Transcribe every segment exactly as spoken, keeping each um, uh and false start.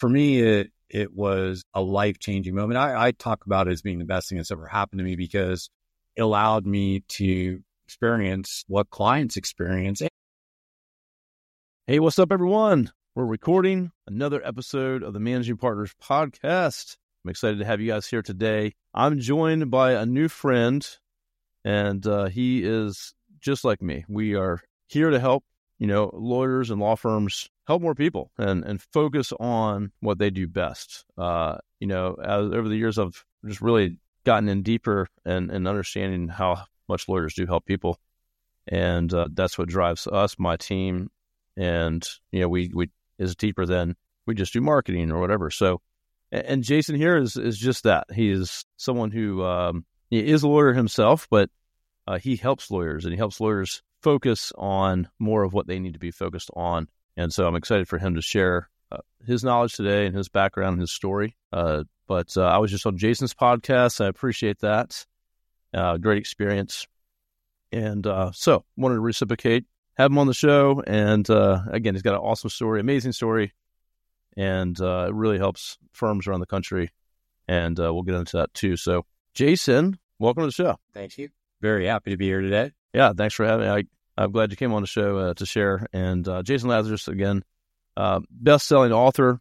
for me, it it was a life-changing moment. I, I talk about it as being the best thing that's ever happened to me because it allowed me to experience what clients experience. Hey, what's up, everyone? We're recording another episode of the Managing Partners podcast. I'm excited to have you guys here today. I'm joined by a new friend, and uh, he is just like me. We are here to help, you know, lawyers and law firms help more people and, and focus on what they do best. Uh, you know, as, over the years, I've just really gotten in deeper and, and understanding how much lawyers do help people. And uh, that's what drives us, my team. And, you know, we, we is deeper than we just do marketing or whatever. So, and Jason here is, is just that. He is someone who um, he is a lawyer himself, but uh, he helps lawyers and he helps lawyers focus on more of what they need to be focused on. And so I'm excited for him to share uh, his knowledge today and his background and his story. Uh, but uh, I was just on Jason's podcast. I appreciate that. Uh, great experience. And uh, so wanted to reciprocate, have him on the show. And uh, again, he's got an awesome story, amazing story. And uh, it really helps firms around the country. And uh, we'll get into that too. So Jason, welcome to the show. Thank you. Very happy to be here today. Yeah, thanks for having me. I, I'm glad you came on the show uh, to share. And uh, Jason Lazarus, again, uh, best-selling author,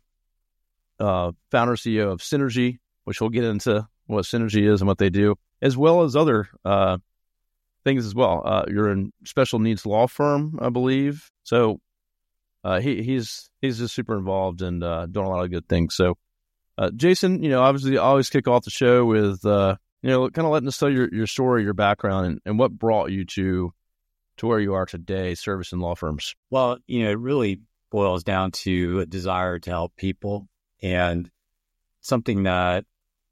uh, founder, C E O of Synergy, which we'll get into what Synergy is and what they do, as well as other uh, things as well. Uh, you're in special needs law firm, I believe. So uh, he, he's he's just super involved and uh, doing a lot of good things. So uh, Jason, you know, obviously I always kick off the show with, uh, you know, kind of letting us tell your, your story, your background, and, and what brought you to to where you are today, servicing law firms. Well, you know, it really boils down to a desire to help people and something that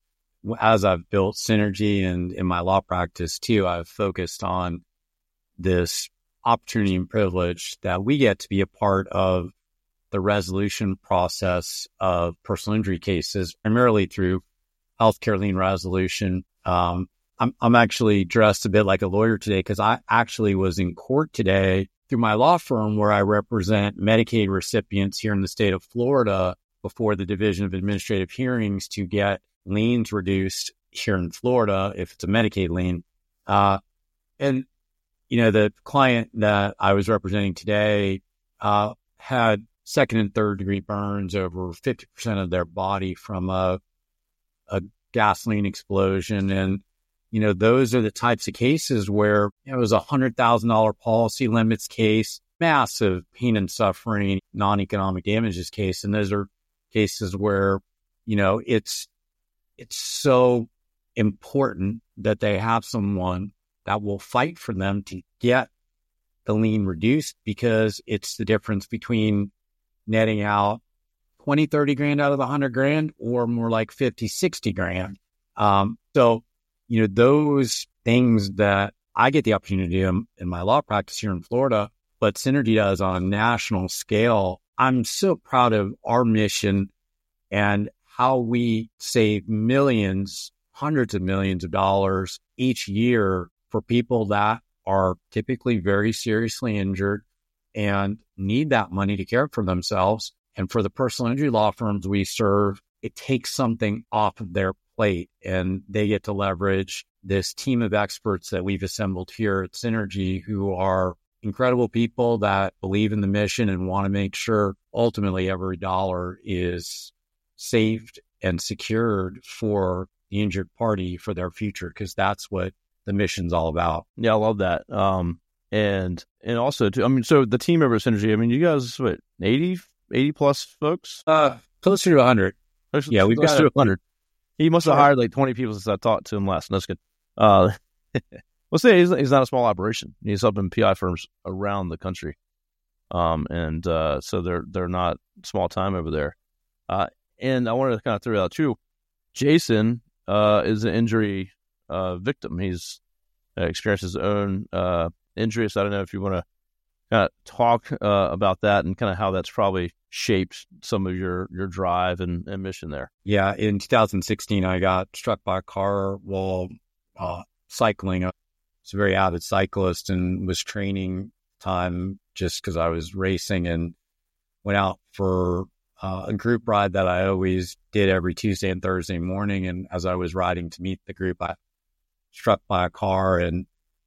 as I've built Synergy and in my law practice too, I've focused on this opportunity and privilege that we get to be a part of the resolution process of personal injury cases, primarily through healthcare lien resolution. Um, I'm, I'm actually dressed a bit like a lawyer today because I actually was in court today through my law firm where I represent Medicaid recipients here in the state of Florida before the Division of Administrative Hearings to get liens reduced here in Florida if it's a Medicaid lien. Uh, and, you know, the client that I was representing today uh, had second and third degree burns over fifty percent of their body from a, a gasoline explosion. And, you know, those are the types of cases where you know, it was a one hundred thousand dollars policy limits case, massive pain and suffering, non-economic damages case. And those are cases where, you know, it's it's so important that they have someone that will fight for them to get the lien reduced because it's the difference between netting out twenty, thirty grand out of the one hundred grand or more like fifty, sixty grand. Um, so, you know, those things that I get the opportunity to do in, in my law practice here in Florida, but Synergy does on a national scale. I'm so proud of our mission and how we save millions, hundreds of millions of dollars each year for people that are typically very seriously injured and need that money to care for themselves. And for the personal injury law firms we serve, it takes something off of their plate and they get to leverage this team of experts that we've assembled here at Synergy who are incredible people that believe in the mission and want to make sure ultimately every dollar is saved and secured for the injured party for their future, because that's what the mission's all about. Yeah, I love that. Um, and and also, too, I mean, so the team over at Synergy, I mean, you guys, what, eighty, eighty plus folks? Uh, closer to one hundred. Yeah, we've close got to a, one hundred. He must have Sure. hired like twenty people since I talked to him last. That's good. Uh, well, say he's, he's not a small operation. He's helping P I firms around the country. Um, and uh, so they're they're not small time over there. Uh, and I wanted to kind of throw out too, Jason uh, is an injury uh, victim. He's uh, experienced his own uh, injury. So I don't know if you want to kind of talk uh, about that and kind of how that's probably shaped some of your, your drive and, and mission there. Yeah, in two thousand sixteen, I got struck by a car while uh, cycling. I was a very avid cyclist and was training time just because I was racing, and went out for uh, a group ride that I always did every Tuesday and Thursday morning. And as I was riding to meet the group, I struck by a car, and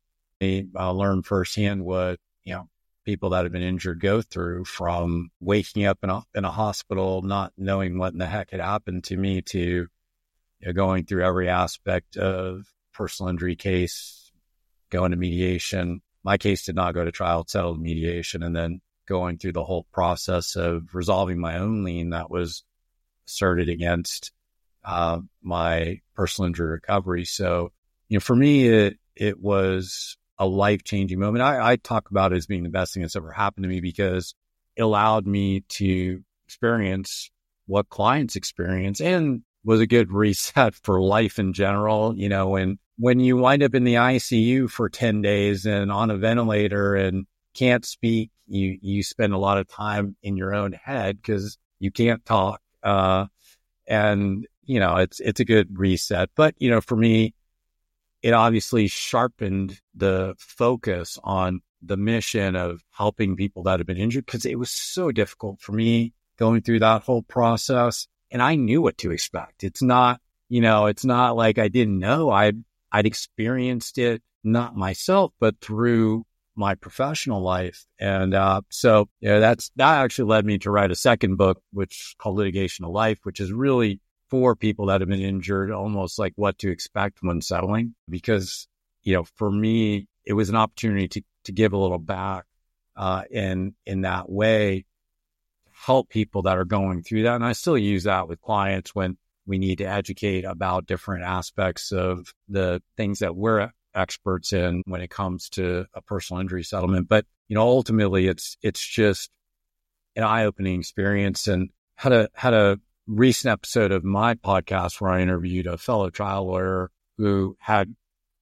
I uh, learned firsthand what, you know, people that have been injured go through, from waking up in a, in a hospital, not knowing what in the heck had happened to me, to, you know, going through every aspect of personal injury case, going to mediation. My case did not go to trial, it settled in mediation, and then going through the whole process of resolving my own lien that was asserted against uh, my personal injury recovery. So, you know, for me, it, it was a life-changing moment. I, I talk about it as being the best thing that's ever happened to me, because it allowed me to experience what clients experience, and was a good reset for life in general. You know, when, when you wind up in the I C U for ten days and on a ventilator and can't speak, you, you spend a lot of time in your own head because you can't talk. Uh, and, you know, it's, it's a good reset. But, you know, for me, it obviously sharpened the focus on the mission of helping people that have been injured, because it was so difficult for me going through that whole process. And I knew what to expect. It's not, you know, it's not like I didn't know. I'd, I'd experienced it, not myself, but through my professional life. And uh, so, you know, that's, that actually led me to write a second book, which is called Litigation of Life, which is really for people that have been injured, almost like what to expect when settling. Because, you know, for me, it was an opportunity to, to give a little back uh, in, in that way, help people that are going through that. And I still use that with clients when we need to educate about different aspects of the things that we're experts in when it comes to a personal injury settlement. But, you know, ultimately it's, it's just an eye-opening experience. And had a, had a recent episode of my podcast where I interviewed a fellow trial lawyer who had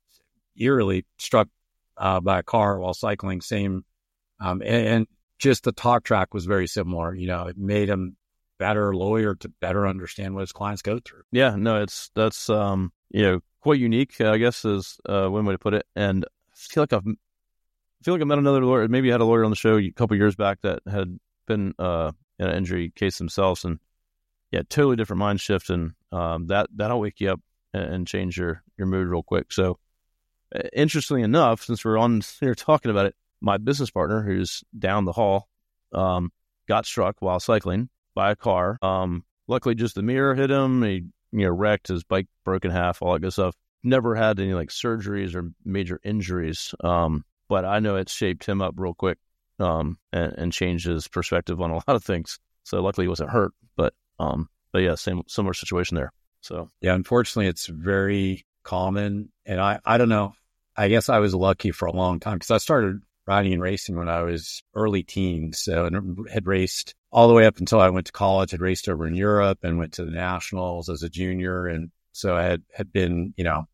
eerily struck uh, by a car while cycling, same, um, and, and just the talk track was very similar. You know, it made him better lawyer to better understand what his clients go through. Yeah, no, it's, that's, um, you know, quite unique, I guess, is uh, one way to put it. And I feel like I've, I feel like I met another lawyer. Maybe I had a lawyer on the show a couple years back that had been uh, in an injury case themselves, and yeah, totally different mind shift, and um, that that'll wake you up and, and change your your mood real quick. So, uh, interestingly enough, since we're on here talking about it, my business partner, who's down the hall, um, got struck while cycling by a car. Um, luckily, just the mirror hit him. He, you know, wrecked, his bike broke in half, all that good stuff. Never had any like surgeries or major injuries. Um, but I know it shaped him up real quick, um, and, and changed his perspective on a lot of things. So luckily he wasn't hurt, but, um, but yeah, same, similar situation there. So yeah, unfortunately it's very common. And I, I don't know, I guess I was lucky for a long time because I started riding and racing when I was early teens. So and had raced all the way up until I went to college, had raced over in Europe and went to the nationals as a junior. And so I had, had been, you know,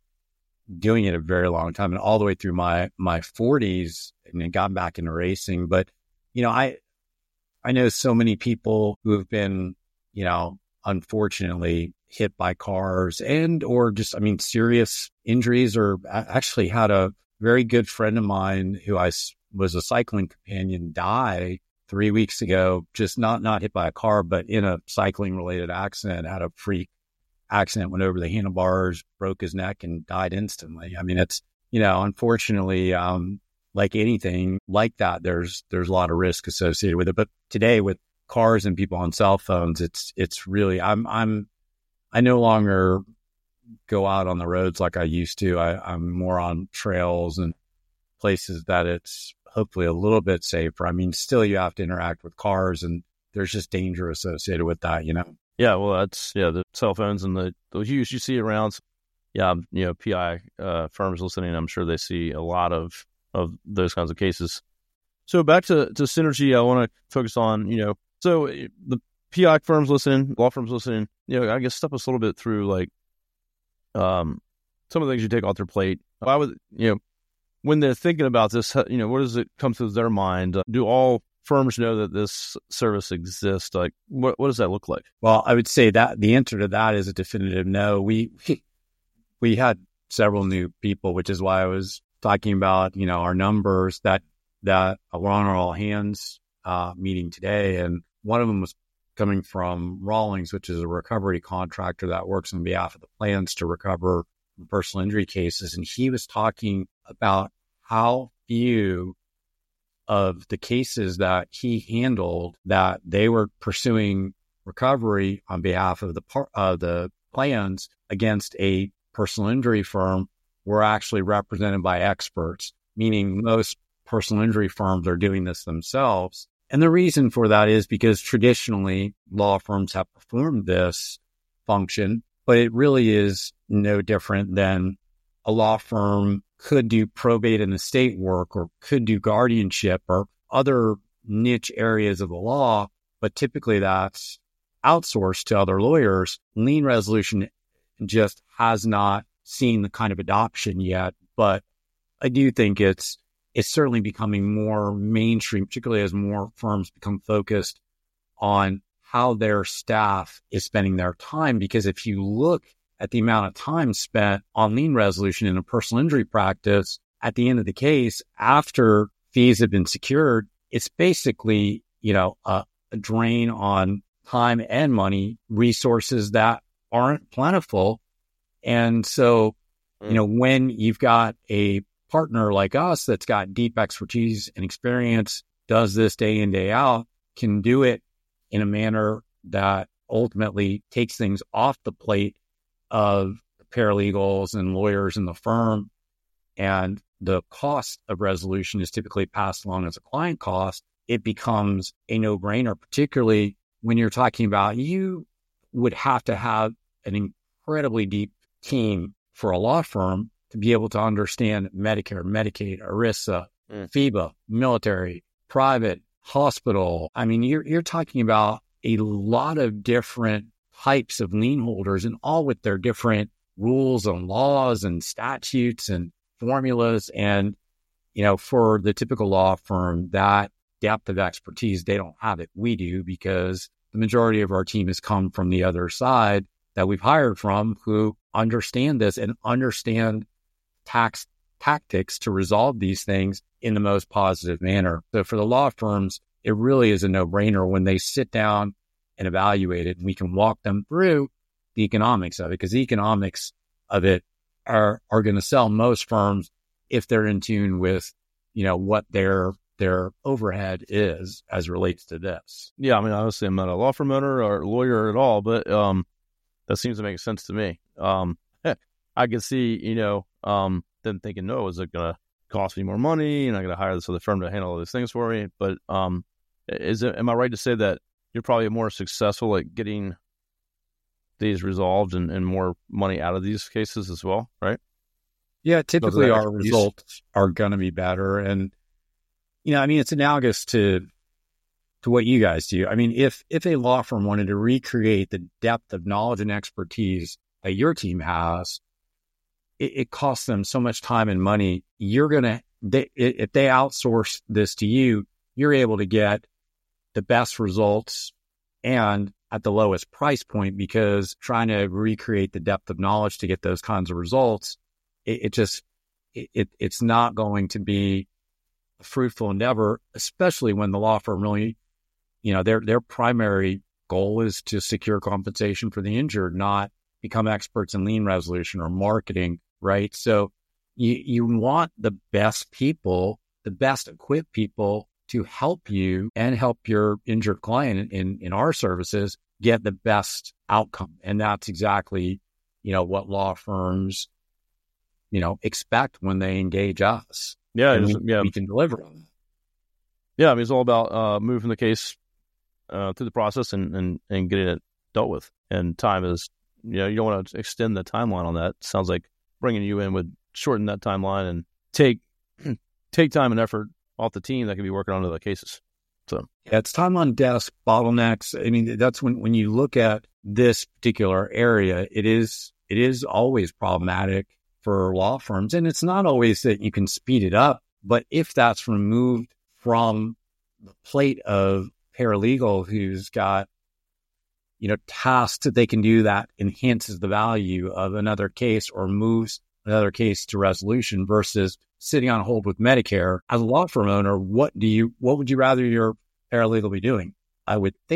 doing it a very long time and all the way through my, my forties and then got back into racing. But, you know, I, I know so many people who have been, you know, unfortunately hit by cars and, or just, I mean, serious injuries, or I actually had a very good friend of mine who I was a cycling companion die three weeks ago, just not, not hit by a car, but in a cycling related accident, had a freak accident, went over the handlebars, broke his neck and died instantly. I mean, it's, you know, unfortunately, um, like anything like that, there's, there's a lot of risk associated with it. But today with cars and people on cell phones, it's, it's really, I'm, I'm, I no longer go out on the roads like I used to. I, I'm more on trails and places that it's hopefully a little bit safer. I mean, still you have to interact with cars and there's just danger associated with that, you know? Yeah, well, that's, yeah, the cell phones and the, the use you see around. Yeah, you know, P I uh, firms listening, I'm sure they see a lot of, of those kinds of cases. So back to, to Synergy, I want to focus on, you know, so the P I firms listening, law firms listening, you know, I guess step us a little bit through like um, some of the things you take off their plate. Why would, you know, when they're thinking about this, you know, what does it come to their mind? Do all firms know that this service exists? Like, what, what does that look like? Well, I would say that the answer to that is a definitive no. We, we had several new people, which is why I was talking about, you know, our numbers that, that were on our all hands uh, meeting today. And one of them was coming from Rawlings, which is a recovery contractor that works on behalf of the plans to recover from personal injury cases. And he was talking about how few of the cases that he handled that they were pursuing recovery on behalf of the par- uh, the plans against a personal injury firm were actually represented by experts, meaning most personal injury firms are doing this themselves. And the reason for that is because traditionally law firms have performed this function, but it really is no different than a law firm could do probate and estate work or could do guardianship or other niche areas of the law, but typically that's outsourced to other lawyers. Lien resolution just has not seen the kind of adoption yet, but I do think it's it's certainly becoming more mainstream, particularly as more firms become focused on how their staff is spending their time. Because if you look at the amount of time spent on lien resolution in a personal injury practice, at the end of the case, after fees have been secured, it's basically, you know, a, a drain on time and money, resources that aren't plentiful. And so, mm. you know, when you've got a partner like us that's got deep expertise and experience, does this day in, day out, can do it in a manner that ultimately takes things off the plate of paralegals and lawyers in the firm, and the cost of resolution is typically passed along as a client cost, it becomes a no-brainer, particularly when you're talking about you would have to have an incredibly deep team for a law firm to be able to understand Medicare, Medicaid, ERISA, mm. FEBA, military, private, hospital. I mean, you're you're talking about a lot of different types of lien holders, and all with their different rules and laws and statutes and formulas. And, you know, for the typical law firm, that depth of expertise, they don't have it. We do, because the majority of our team has come from the other side that we've hired from, who understand this and understand tax tactics to resolve these things in the most positive manner. So for the law firms, it really is a no-brainer when they sit down and evaluate it. And we can walk them through the economics of it, because the economics of it are are going to sell most firms if they're in tune with, you know, what their their overhead is as it relates to this. Yeah, I mean, obviously I'm not a law firm owner or lawyer at all, but um, that seems to make sense to me. Um, I can see, you know, um, them thinking, no, is it going to cost me more money? And I got to hire this other firm to handle all these things for me. But um, is it, am I right to say that you're probably more successful at getting these resolved and, and more money out of these cases as well, right? Yeah, typically our results are going to be better. And, you know, I mean, it's analogous to to what you guys do. I mean, if if a law firm wanted to recreate the depth of knowledge and expertise that your team has, it, it costs them so much time and money. You're going to, they, if they outsource this to you, you're able to get the best results and at the lowest price point, because trying to recreate the depth of knowledge to get those kinds of results, it, it just, it, it it's not going to be a fruitful endeavor, especially when the law firm really, you know, their, their primary goal is to secure compensation for the injured, not become experts in lien resolution or marketing, right? So you, you want the best people, the best equipped people to help you and help your injured client in, in our services get the best outcome. And that's exactly, you know, what law firms, you know, expect when they engage us. Yeah, and we, yeah. we can deliver on that. Yeah, I mean, it's all about uh, moving the case uh, through the process and, and, and getting it dealt with. And time is, you know, you don't want to extend the timeline on that. It sounds like bringing you in would shorten that timeline and take take time and effort off the team that could be working on other cases. So yeah, it's time on desk, bottlenecks. I mean, that's when, when you look at this particular area, it is it is always problematic for law firms. And it's not always that you can speed it up, but if that's removed from the plate of paralegal who's got, you know, tasks that they can do that enhances the value of another case or moves another case to resolution versus sitting on hold with Medicare. As a law firm owner, what do you, what would you rather your paralegal be doing? I would think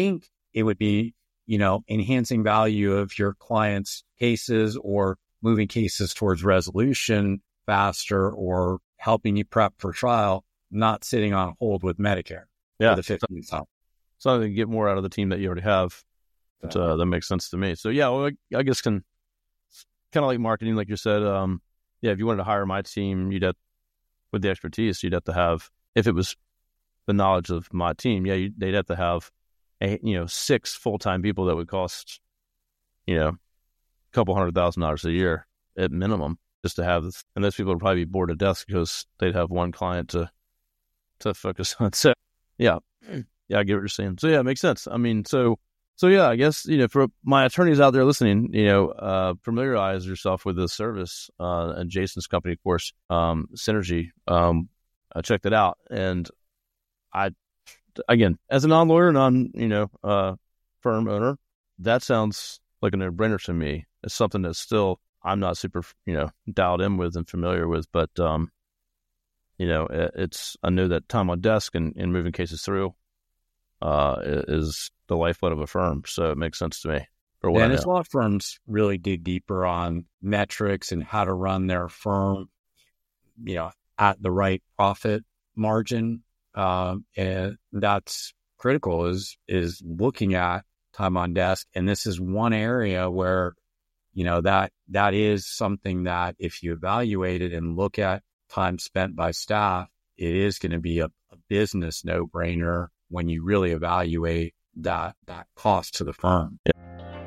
it would be, you know, enhancing value of your clients' cases or moving cases towards resolution faster or helping you prep for trial, not sitting on hold with Medicare. Yeah. For the fifteenth time. Something to get more out of the team that you already have. But, uh, that makes sense to me. So yeah, well, I, I guess can kind of like marketing, like you said. Um, yeah, if you wanted to hire my team, you'd have, with the expertise, you'd have to have, if it was the knowledge of my team, yeah, you, they'd have to have, a, you know, six full-time people that would cost, you know, a couple hundred thousand dollars a year at minimum just to have this. And those people would probably be bored to death because they'd have one client to, to focus on. So yeah, yeah, I get what you're saying. So yeah, it makes sense. I mean, so, so yeah, I guess, you know, for my attorneys out there listening, you know, uh, familiarize yourself with this service, uh, and Jason's company, of course, um, Synergy. Um, I checked it out, and I, again, as a non-lawyer, non, you know, uh, firm owner, that sounds like a no-brainer to me. It's something that still I'm not super, you know, dialed in with and familiar with, but, um, you know, it, it's, I know that time on desk and, and moving cases through, uh, is the lifeblood of a firm. So it makes sense to me. For what yeah, I and know. as law firms really dig deeper on metrics and how to run their firm, you know, at the right profit margin. Um, and that's critical is, is looking at time on desk. And this is one area where, you know, that, that is something that if you evaluate it and look at time spent by staff, it is going to be a, a business no-brainer when you really evaluate that, that cost to the firm. Yeah.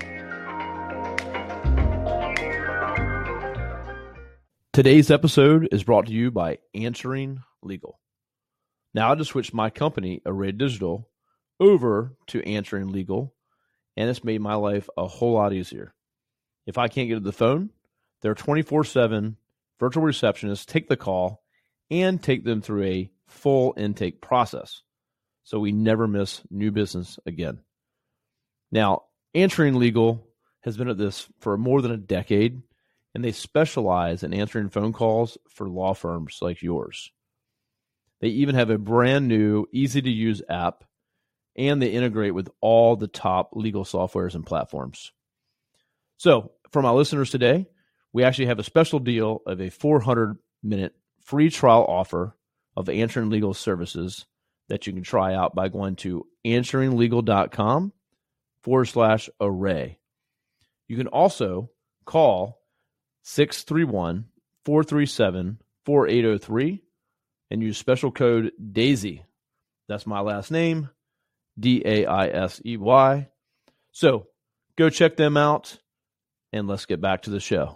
Today's episode is brought to you by Answering Legal. Now I just switched my company, Array Digital, over to Answering Legal, and it's made my life a whole lot easier. If I can't get to the phone, their twenty-four seven virtual receptionists take the call and take them through a full intake process, so we never miss new business again. Now, Answering Legal has been at this for more than a decade, and they specialize in answering phone calls for law firms like yours. They even have a brand new, easy-to-use app, and they integrate with all the top legal softwares and platforms. So, for my listeners today, we actually have a special deal of a four hundred minute free trial offer of Answering Legal services that you can try out by going to answeringlegal.com forward slash array. You can also call six three one, four three seven, four eight zero three and use special code DAISY. That's my last name, D A I S E Y. So go check them out, and let's get back to the show.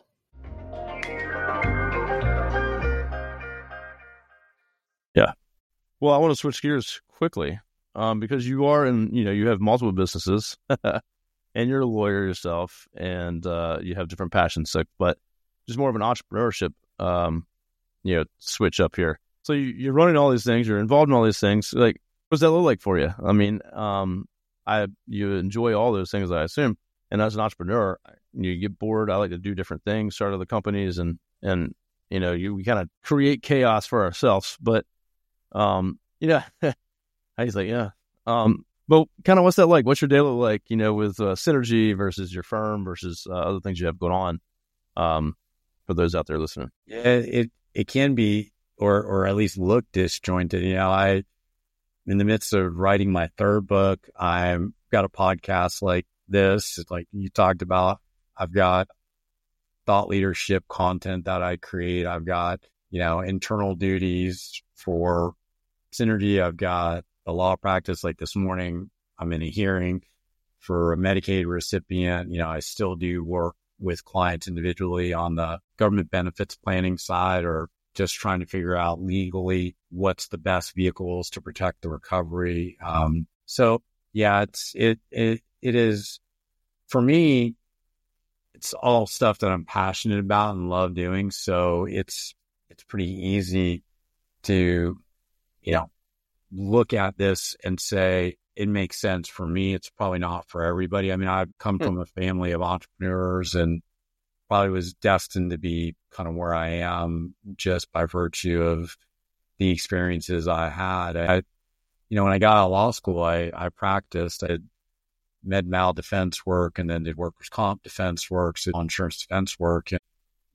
Yeah. Well, I want to switch gears quickly um, because you are in, you know, you have multiple businesses and you're a lawyer yourself and uh, you have different passions. So, but just more of an entrepreneurship, um, you know, switch up here. So you, you're running all these things, you're involved in all these things. Like, what does that look like for you? I mean, um, I you enjoy all those things, I assume. And as an entrepreneur, you get bored. I like to do different things, start other companies, and and you know, you we kind of create chaos for ourselves. But um, you know, I was like, yeah. Um, but kind of what's that like? What's your day look like? You know, with uh, Synergy versus your firm versus uh, other things you have going on. Um, for those out there listening, yeah, it it can be, or or at least look disjointed. You know, I in the midst of writing my third book, I've got a podcast like this, it's like you talked about. I've got thought leadership content that I create. I've got, you know, internal duties for Synergy. I've got a law practice. Like this morning, I'm in a hearing for a Medicaid recipient. You know, I still do work with clients individually on the government benefits planning side, or just trying to figure out legally what's the best vehicles to protect the recovery. Um, so yeah, it's, it, it, it is, for me, it's all stuff that I'm passionate about and love doing. So it's, it's pretty easy to, you know, look at this and say, it makes sense for me. It's probably not for everybody. I mean, I've come from a family of entrepreneurs and probably was destined to be kind of where I am just by virtue of the experiences I had. I, you know, when I got out of law school, I, I practiced. I med mal defense work and then did workers' comp defense work, so insurance defense work, and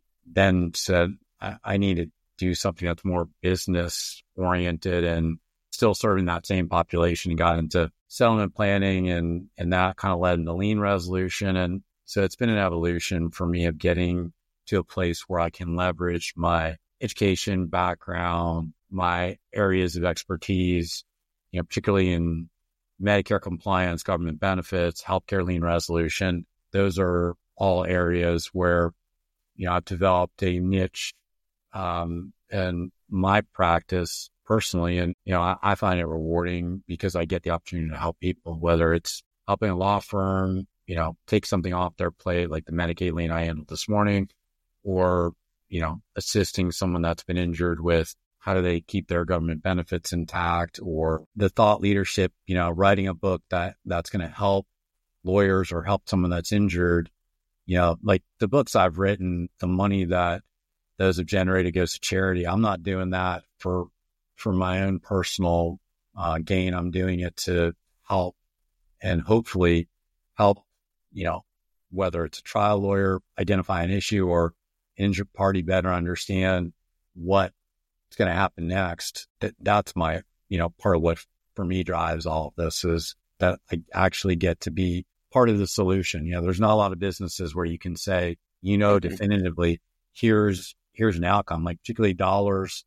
then said, I, I need to do something that's more business oriented and still serving that same population, and got into settlement planning, and, and that kind of led into lien resolution. And so it's been an evolution for me of getting to a place where I can leverage my education background, my areas of expertise, you know, particularly in Medicare compliance, government benefits, healthcare lien resolution. Those are all areas where, you know, I've developed a niche um, in my practice personally. And, you know, I, I find it rewarding because I get the opportunity to help people, whether it's helping a law firm, you know, take something off their plate, like the Medicaid lien I handled this morning, or, you know, assisting someone that's been injured with how do they keep their government benefits intact, or the thought leadership, you know, writing a book that that's going to help lawyers or help someone that's injured. You know, like the books I've written, the money that those have generated goes to charity. I'm not doing that for, for my own personal uh, gain. I'm doing it to help and hopefully help, you know, whether it's a trial lawyer identify an issue or injured party better understand what's going to happen next. That, that's my, you know, part of what for me drives all of this, is that I actually get to be part of the solution. You know, there's not a lot of businesses where you can say, you know, definitively, here's, here's an outcome, like particularly dollars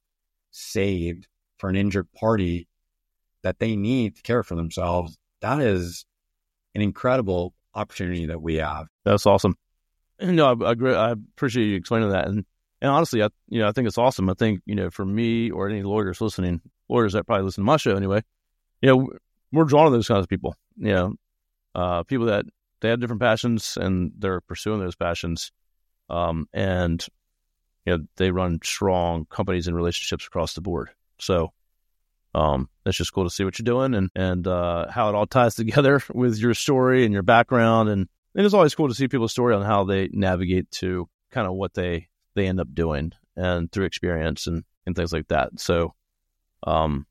saved for an injured party that they need to care for themselves. That is an incredible opportunity that we have. That's awesome. No, I, I agree. I appreciate you explaining that. And, and honestly, I, you know, I think it's awesome. I think, you know, for me or any lawyers listening, lawyers that probably listen to my show anyway, you know, we're drawn to those kinds of people, you know, uh, people that they have different passions and they're pursuing those passions. Um, and, you know, they run strong companies and relationships across the board. So, um, it's just cool to see what you're doing and, and, uh, how it all ties together with your story and your background. And, and it's always cool to see people's story on how they navigate to kind of what they, they end up doing and through experience and, and things like that. So, um,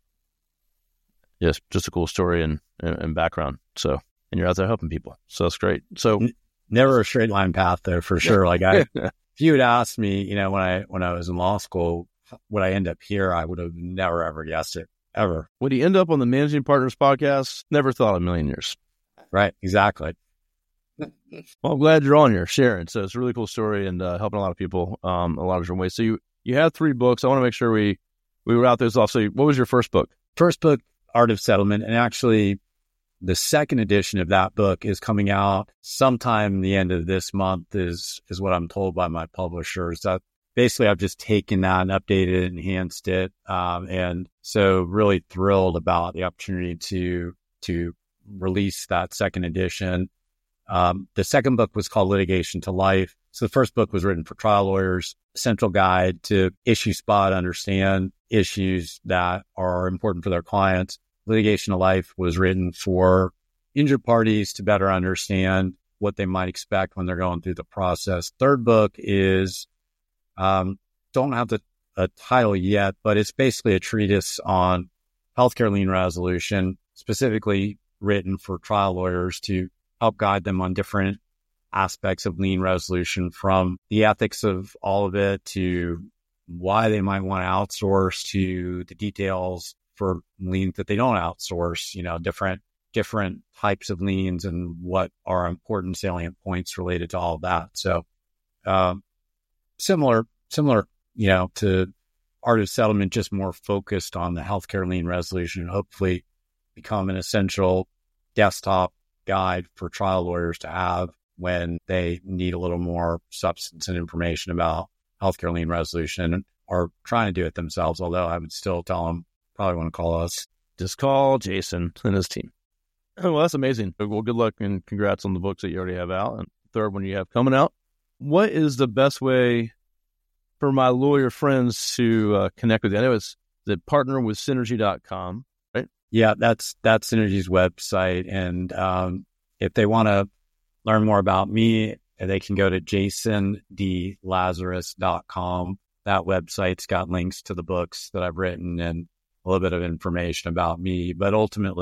yes, just a cool story and, and, and background. So, and you're out there helping people. So that's great. So never a straight line path there for sure. Like I, if you had asked me, you know, when I, when I was in law school, would I end up here? I would have never, ever guessed it ever. Would he end up on the Managing Partners podcast? Never thought in a million years. Right. Exactly. Well, I'm glad you're on here sharing. So it's a really cool story and uh, helping a lot of people um, a lot of different ways. So you, you had three books. I want to make sure we, we route those off. So what was your first book? First book, Art of Settlement. And actually the second edition of that book is coming out sometime the end of this month is, is what I'm told by my publishers. That basically I've just taken that and updated it, enhanced it. Um, and so really thrilled about the opportunity to, to release that second edition. Um, the second book was called Litigation to Life. So the first book was written for trial lawyers, Central Guide to issue spot, understand issues that are important for their clients. Litigation to Life was written for injured parties to better understand what they might expect when they're going through the process. Third book is, um, don't have the a title yet, but it's basically a treatise on healthcare lien resolution, specifically written for trial lawyers to help guide them on different aspects of lien resolution, from the ethics of all of it to why they might want to outsource to the details for liens that they don't outsource, you know, different, different types of liens and what are important salient points related to all of that. So, um, similar, similar, you know, to Art of Settlement, just more focused on the healthcare lien resolution, and hopefully become an essential desktop guide for trial lawyers to have when they need a little more substance and information about healthcare lien resolution or trying to do it themselves. Although I would still tell them, probably want to call us. Just call Jason and his team. Well, that's amazing. Well, good luck and congrats on the books that you already have out and the third one you have coming out. What is the best way for my lawyer friends to uh, connect with you? I know it's the partner with synergy dot com. Yeah, that's that's Synergy's website. And um, if they want to learn more about me, they can go to jason d lazarus dot com. That website's got links to the books that I've written and a little bit of information about me. But ultimately,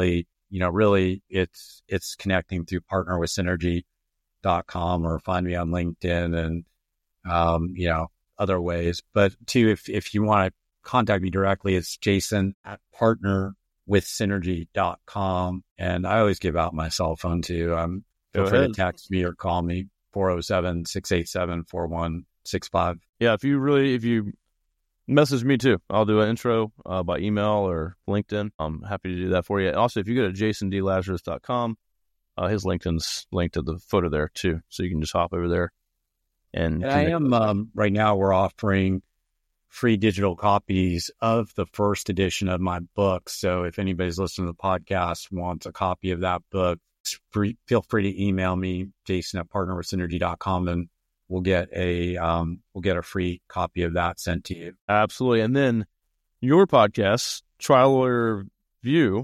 you know, really it's, it's connecting through partner with synergy dot com or find me on LinkedIn and, um, you know, other ways. But too, if, if you want to contact me directly, it's Jason at partner with synergy dot com. And I always give out my cell phone too. Um, feel free to text me or call me four oh seven, six eight seven, four one six five. Yeah. If you really, if you message me too, I'll do an intro uh, by email or LinkedIn. I'm happy to do that for you. Also, if you go to jason d lazarus dot com, uh, his LinkedIn's linked to the footer there too. So you can just hop over there. And, and I am, um, right now we're offering free digital copies of the first edition of my book. So if anybody's listening to the podcast wants a copy of that book, free, feel free to email me, Jason at partner with synergy dot com, and we'll get a um, we'll get a free copy of that sent to you. Absolutely. And then your podcast, Trial Lawyer View,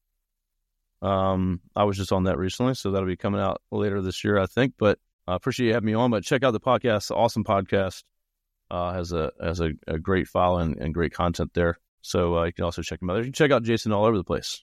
um, I was just on that recently, so that'll be coming out later this year, I think. But I appreciate you having me on. But check out the podcast, awesome podcast. Uh, has a has a, a great file and, and great content there. So uh, you can also check him out. You can check out Jason all over the place.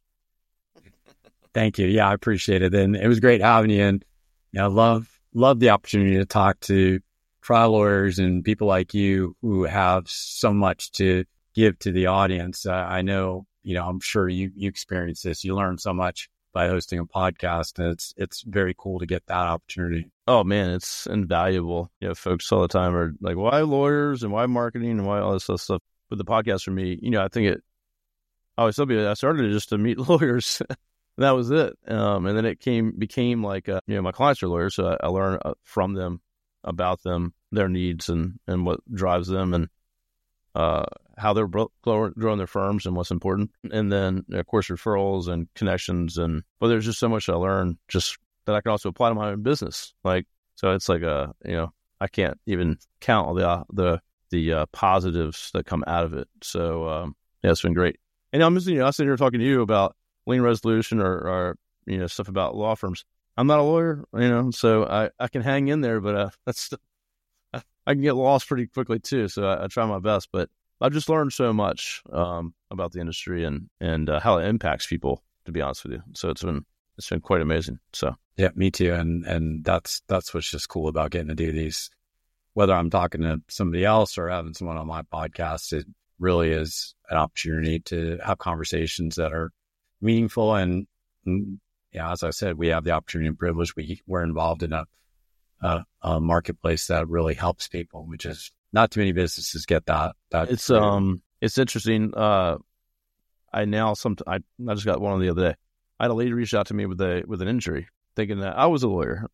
Thank you. Yeah, I appreciate it. And it was great having you. And you know, love love the opportunity to talk to trial lawyers and people like you who have so much to give to the audience. Uh, I know, you know, I'm sure you you experience this. You learn so much by hosting a podcast, and it's it's very cool to get that opportunity. Oh man, it's invaluable. You know, folks all the time are like, why lawyers and why marketing and why all this other stuff? With the podcast for me, you know, I think it, I always tell people I started it just to meet lawyers. And that was it. Um, and then it came, became like, uh, you know, my clients are lawyers. So I, I learn uh, from them about them, their needs and, and what drives them and, uh, how they're bro- growing their firms and what's important. And then of course, referrals and connections. And, but there's just so much I learned just that I can also apply to my own business. Like, so it's like, a, you know, I can't even count all the, uh, the, the, uh, positives that come out of it. So, um, yeah, it's been great. And I'm just, you know, I was sitting here talking to you about lien resolution or, or, you know, stuff about law firms. I'm not a lawyer, you know, so I, I can hang in there, but, uh, that's, I, I can get lost pretty quickly too. So I, I try my best, but I've just learned so much, um, about the industry and, and, uh, how it impacts people, to be honest with you. So it's been, it's been quite amazing. So. Yeah, me too. And, and that's, that's what's just cool about getting to do these, whether I'm talking to somebody else or having someone on my podcast, it really is an opportunity to have conversations that are meaningful. And, and yeah, as I said, we have the opportunity and privilege. We we're involved in a, a, a marketplace that really helps people, which is not too many businesses get that. that it's, um, it's interesting. Uh, I now, some, I, I just got one the other day. I had a lady reach out to me with a, with an injury thinking that I was a lawyer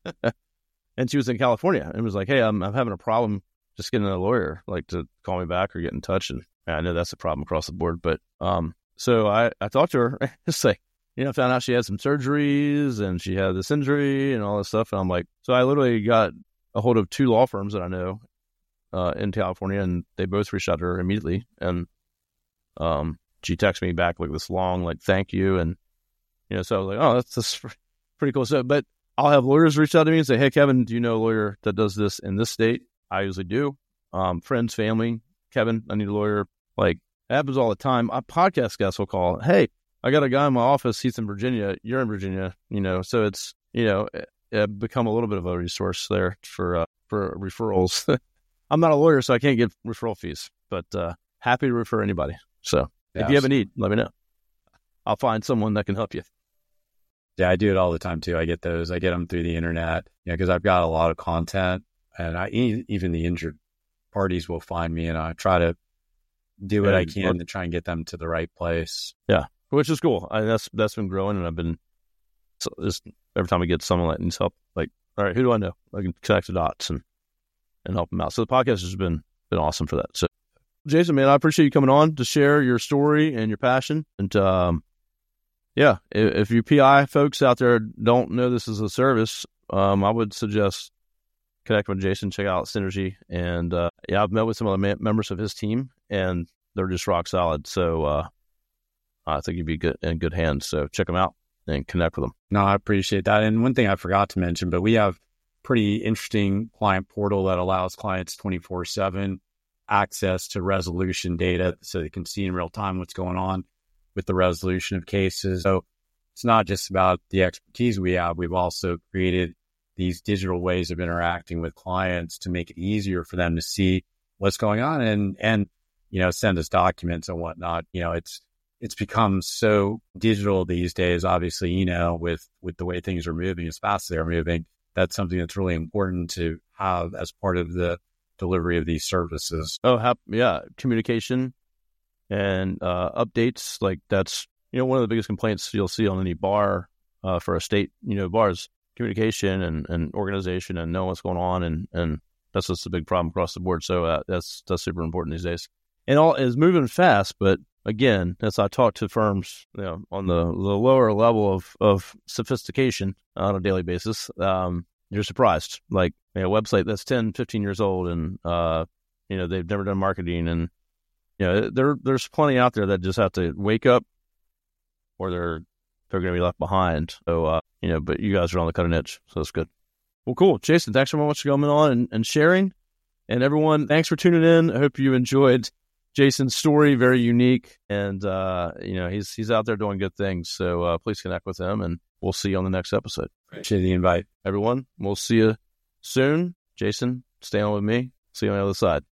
and she was in California and was like, hey, I'm, I'm having a problem just getting a lawyer, like to call me back or get in touch. And I know that's a problem across the board, but, um, so I, I talked to her, just like, you know, found out she had some surgeries and she had this injury and all this stuff. And I'm like, so I literally got a hold of two law firms that I know, uh, in California, and they both reached out to her immediately. And, um, she texted me back like this long, like, thank you. And, you know, so I was like, oh, that's, that's pretty cool. So, but I'll have lawyers reach out to me and say, hey, Kevin, do you know a lawyer that does this in this state? I usually do. Um, friends, family, Kevin, I need a lawyer. Like, it happens all the time. A podcast guest will call, hey, I got a guy in my office. He's in Virginia. You're in Virginia, you know, so it's, you know, it, it become a little bit of a resource there for, uh, for referrals. I'm not a lawyer, so I can't get referral fees, but, uh, happy to refer anybody. So yeah, if you have a need, let me know. I'll find someone that can help you. Yeah, I do it all the time too. I get those. I get them through the internet, you know, because I've got a lot of content, and I even the injured parties will find me, and I try to do what yeah, I can well, to try and get them to the right place. Yeah, which is cool. I, that's that's been growing, and I've been so just, every time I get someone that needs help, like, all right, who do I know? I can connect the dots and and help them out. So the podcast has been been awesome for that. So, Jason, man, I appreciate you coming on to share your story and your passion. And um, yeah, if, if you P I folks out there don't know this is a service, um, I would suggest connect with Jason, check out Synergy. And uh, yeah, I've met with some of the ma- members of his team, and they're just rock solid. So uh, I think you'd be good in good hands. So check them out and connect with them. No, I appreciate that. And one thing I forgot to mention, but we have pretty interesting client portal that allows clients twenty-four seven access to resolution data so they can see in real time what's going on with the resolution of cases. So it's not just about the expertise we have. We've also created these digital ways of interacting with clients to make it easier for them to see what's going on and, and, you know, send us documents and whatnot. You know, it's, it's become so digital these days, obviously, you know, with, with the way things are moving as fast as they're moving. That's something that's really important to have as part of the delivery of these services. Oh, hap- yeah. Communication and uh, updates. Like that's, you know, one of the biggest complaints you'll see on any bar uh, for a state, you know, bars, communication and, and organization and know what's going on. And, and that's just a big problem across the board. So uh, that's, that's super important these days. And all is moving fast, but again, as I talk to firms, you know, on the, the lower level of, of sophistication on a daily basis, um, you're surprised. Like a website that's ten, fifteen years old and, uh, you know, they've never done marketing and, you know, there, there's plenty out there that just have to wake up or they're, they're going to be left behind. So, uh, you know, but you guys are on the cutting edge. So that's good. Well, cool. Jason, thanks so much for coming on and, and sharing. And everyone, thanks for tuning in. I hope you enjoyed Jason's story, very unique, and uh, you know he's he's out there doing good things. So uh, please connect with him, and we'll see you on the next episode. Appreciate the invite, everyone. We'll see you soon. Jason, stay on with me. See you on the other side.